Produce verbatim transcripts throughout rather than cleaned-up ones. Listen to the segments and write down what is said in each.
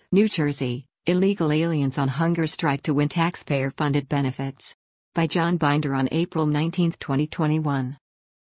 New Jersey, illegal aliens on hunger strike to win taxpayer-funded benefits. By John Binder on April nineteenth, twenty twenty-one.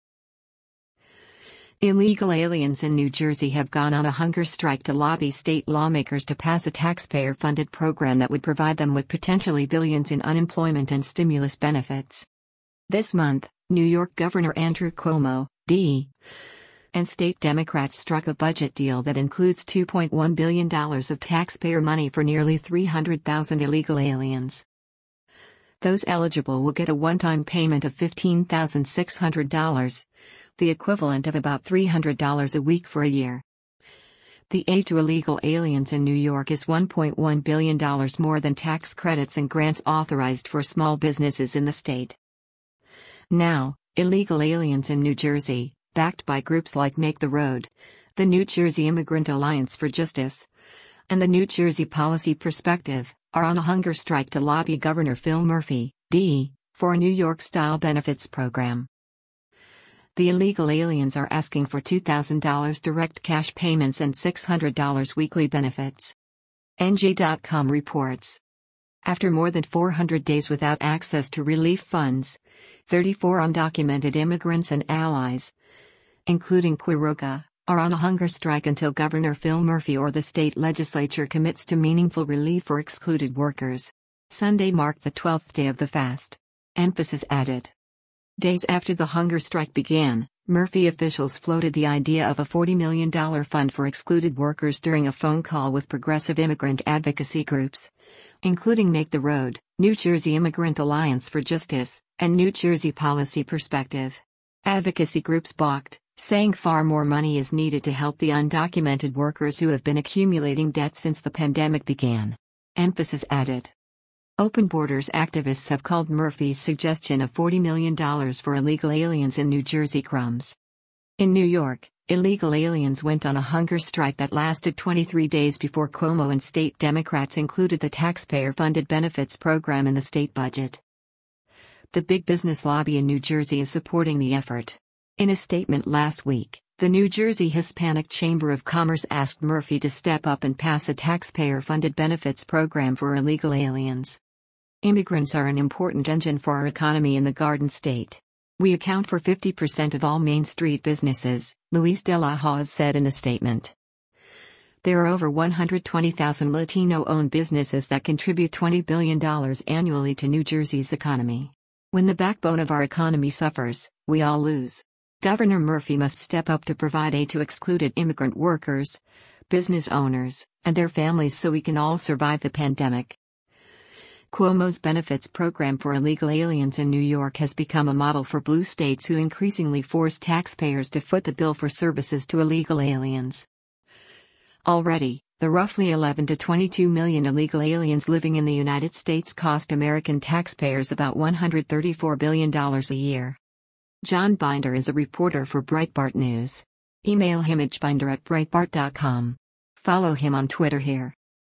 Illegal aliens in New Jersey have gone on a hunger strike to lobby state lawmakers to pass a taxpayer-funded program that would provide them with potentially billions in unemployment and stimulus benefits. This month, New York Governor Andrew Cuomo, D. and state Democrats struck a budget deal that includes two point one billion dollars of taxpayer money for nearly three hundred thousand illegal aliens. Those eligible will get a one-time payment of fifteen thousand six hundred dollars, the equivalent of about three hundred dollars a week for a year. The aid to illegal aliens in New York is one point one billion dollars more than tax credits and grants authorized for small businesses in the state. Now, illegal aliens in New Jersey, backed by groups like Make the Road, the New Jersey Immigrant Alliance for Justice, and the New Jersey Policy Perspective, are on a hunger strike to lobby Governor Phil Murphy, D., for a New York-style benefits program. The illegal aliens are asking for two thousand dollars direct cash payments and six hundred dollars weekly benefits. N J dot com reports. After more than four hundred days without access to relief funds, thirty-four undocumented immigrants and allies, including Quiroga, are on a hunger strike until Governor Phil Murphy or the state legislature commits to meaningful relief for excluded workers. Sunday marked the twelfth day of the fast. Emphasis added. Days after the hunger strike began, Murphy officials floated the idea of a forty million dollars fund for excluded workers during a phone call with progressive immigrant advocacy groups, including Make the Road, New Jersey Immigrant Alliance for Justice, and New Jersey Policy Perspective. Advocacy groups balked, saying far more money is needed to help the undocumented workers who have been accumulating debt since the pandemic began. Emphasis added. Open Borders activists have called Murphy's suggestion of forty million dollars for illegal aliens in New Jersey crumbs. In New York, illegal aliens went on a hunger strike that lasted twenty-three days before Cuomo and state Democrats included the taxpayer-funded benefits program in the state budget. The big business lobby in New Jersey is supporting the effort. In a statement last week, the New Jersey Hispanic Chamber of Commerce asked Murphy to step up and pass a taxpayer-funded benefits program for illegal aliens. Immigrants are an important engine for our economy in the Garden State. We account for fifty percent of all Main Street businesses, Luis de la Hoz said in a statement. There are over one hundred twenty thousand Latino-owned businesses that contribute twenty billion dollars annually to New Jersey's economy. When the backbone of our economy suffers, we all lose. Governor Murphy must step up to provide aid to excluded immigrant workers, business owners, and their families so we can all survive the pandemic. Cuomo's benefits program for illegal aliens in New York has become a model for blue states who increasingly force taxpayers to foot the bill for services to illegal aliens. Already, the roughly eleven to twenty-two million illegal aliens living in the United States cost American taxpayers about one hundred thirty-four billion dollars a year. John Binder is a reporter for Breitbart News. Email him at binder at breitbart dot com. Follow him on Twitter here.